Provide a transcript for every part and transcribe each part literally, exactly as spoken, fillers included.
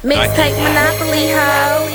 Mixtape Monopoly, ho.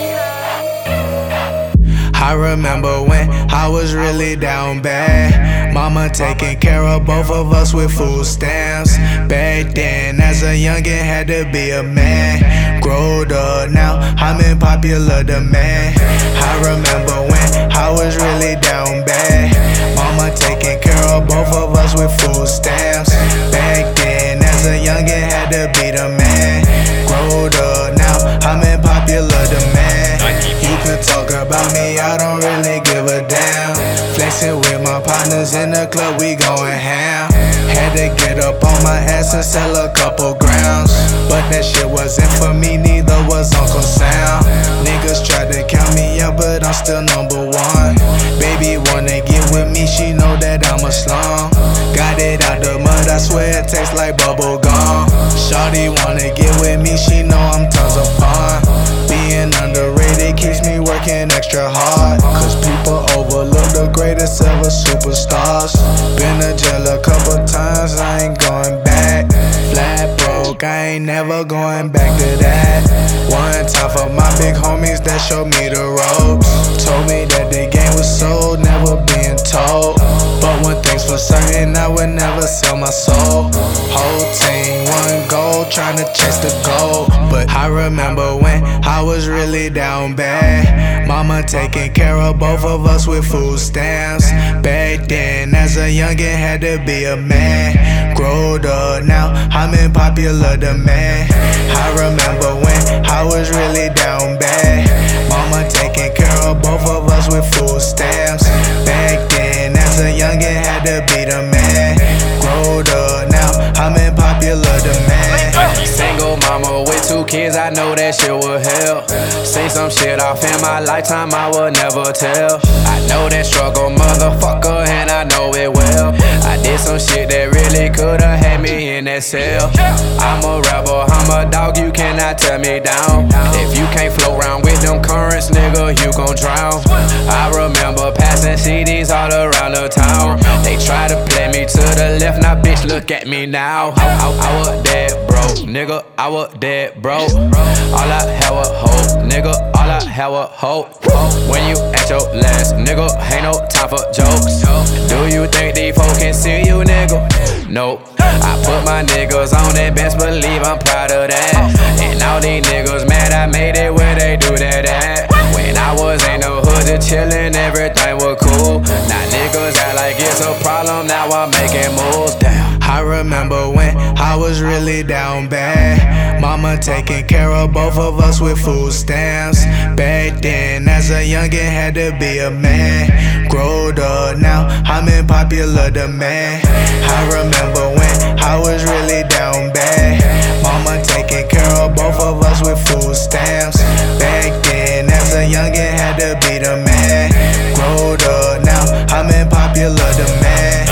I remember when I was really down bad. Mama taking care of both of us with food stamps. Back then, as a youngin', had to be a man. Growed up now, I'm in popular demand. I remember when I was really down bad. Mama taking care of both of us with food stamps. Back then, as a youngin', had to be the man. Growed up now, I'm in popular demand. You could talk about me, I don't really give a damn. Flexing with my partners in the club, we going ham. Had to get up on my ass and sell a couple grams, but that shit wasn't for me, neither was Uncle Sam. Niggas tried to count me out, but I'm still number one. Baby wanna get with me, she know that I'm a slum. Got it out the mud, I swear it tastes like bubble gum. Shawty wanna get with me, she know I'm tons of fun. Being underrated keeps me working extra hard, cause people overlook the greatest ever superstars. Been to jail a couple times, I ain't going back. Flat broke, I ain't never going back to that. One time for my big homies that showed me the ropes. Told me that the game was sold, never being told. But one thing's for certain, I would never sell my soul. Whole team, one goal, tryna chase the goal. But I remember when I was really down bad. Mama taking care of both of us with food stamps. Back then, as a youngin', had to be a man. Growed up now, I'm in popular demand. I remember when I was really down bad. Mama taking care of both of us with food stamps. Back then, as a youngin', had to be the man. Growed up now, I'm in popular demand. Single mama with two kids, I know that shit will help. Seen some shit off in my lifetime, I will never tell. I know that struggle, motherfucker, and I know it well. I did some shit that really could've had me in that cell. I'm a rebel, I'm a dog, you cannot tear me down. If you can't float around with them currents, nigga, you gon' drown. I remember passing C Ds all around the town. They try to play me to the left, now bitch, look at me now. I, I, I was dead broke, nigga, I was dead broke. All I had was hope, nigga, all I had was hope. When you at your last, nigga, ain't no time for jokes. Do you think these folks can see you, nigga? Nope. I put my niggas on and best believe I'm proud of that. And all these niggas mad I made it where they do that at. When I was in the hood just chillin', everything was cool. Now niggas act like it's a problem, now I'm making moves. Damn. I remember when I was really down bad. Mama taking care of both of us with food stamps. Back then, as a youngin', had to be a man. Growed up now, I'm in popular demand. I remember when I was really down bad. Mama taking care of both of us with food stamps. Back then, as a youngin', had to be the man. Growed up now, I'm in popular demand.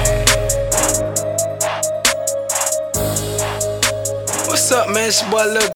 What's up, man? It's your boy Lil